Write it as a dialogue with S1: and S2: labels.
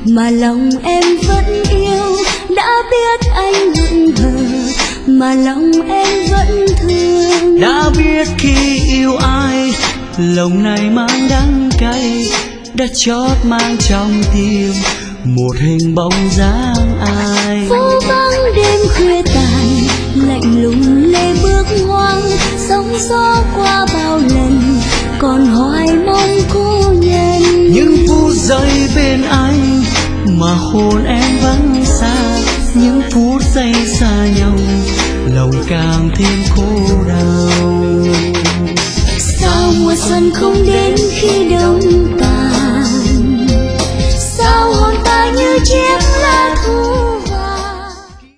S1: mà lòng em vẫn yêu. Đã biết anh hững hờ mà lòng em vẫn thương.
S2: Đã biết khi yêu ai lòng này mang đắng cay, đã chót mang trong tim một hình bóng dáng ai.
S1: Phố vắng đêm khuya tàn, lạnh lùng lê bước hoang, sóng gió qua bao lần còn hoài mong cô nhân.
S2: Những phút giây bên anh mà hồn em vắng xa, những phút giây xa nhau lòng càng thêm khổ đau.
S1: Sao mùa xuân không đến khi đông tàn, sao hồn ta như chiếc